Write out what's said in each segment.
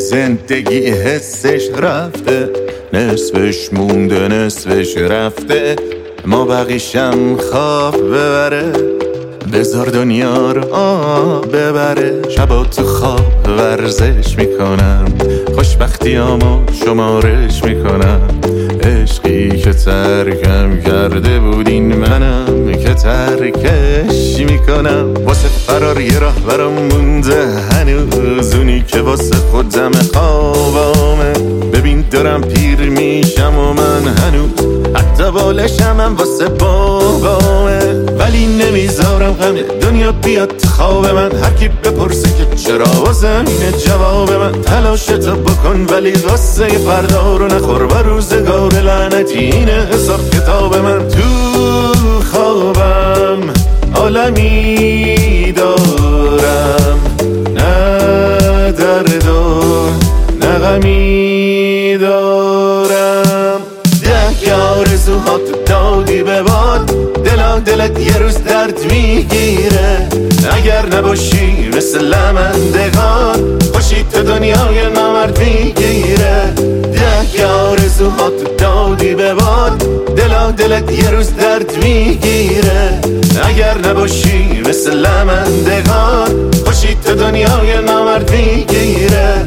زندگی حسش رفته، نصفش مونده نصفش رفته، ما بقیشم خواب ببره، بذار دنیا رو ببره. شبا تو خواب ورزش میکنم، خوشبختیامو شمارش میکنم، عشقی که ترکم کرده بودین منم که ترکش میکنم. واسه فرار یه راه برام مونده هنوز، اونی که واسه خودم خوابامه. ببین دارم پیر میشم و من هنوز حتی بالشم هم واسه بابامه، ولی نمیذارم غم دنیا بیاد تو خواب من. هر کی بپرسه که چرا واسه اینه جواب من، تلاشتو بکن ولی قصه فردا رو نخور، و روزگار لعنتی اینه حساب کتاب من. تو خوابم عالمی دارم، نه درد و نه غمی دارم. ده آرزوها تو دادی به باد، دلت یه روز درد میگیره. اگر نباشی مثل لمندگان، خوشی تو دنیای نامرد میگیره. ده آرزوها تو دادی به باد، دلت یه روز درد میگیره. اگر نباشی مثل لمندگان، خوشی تو دنیای نامرد میگیره.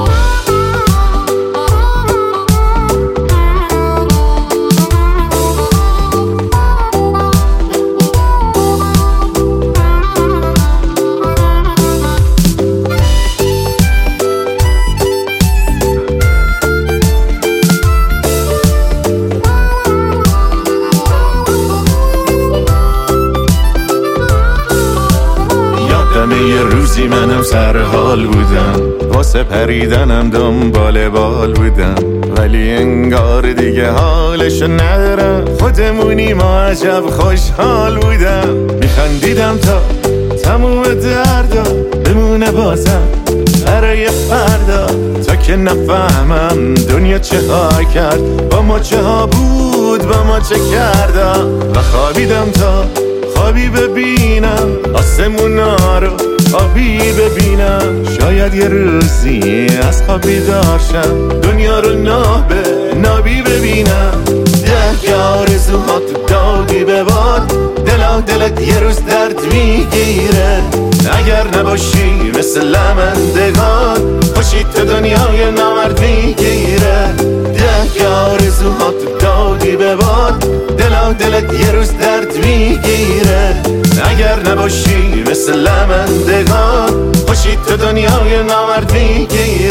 یه روزی منم سرحال بودم، واسه پریدنم دنبال بال بودم، ولی انگار دیگه حالشو ندارم. خودمونی ما عجب خوشحال بودم، میخندیدم تا تموم دردا بمونه بازم برای فردا. تا که نفهمم دنیا چه ها کرد با ما، چه ها بود با ما چه کردم. و خوابیدم تا خوابی ببینم، آسمونا رو آبی ببینم. شاید یه روزی از خواب بیدار شم، دنیا رو نابی ببینم. ده آرزوها تو دادی به باد، دلت یه روز درد میگیره. اگر نباشی مثل لمندگان، خوشی تو دنیای نامرد میگیره. ده آرزوها تو دادی به باد، دلت یه روز درد میگیره. اگر نباشی مثل لمندگان، خوشی تو دنیای نامرد میگیره.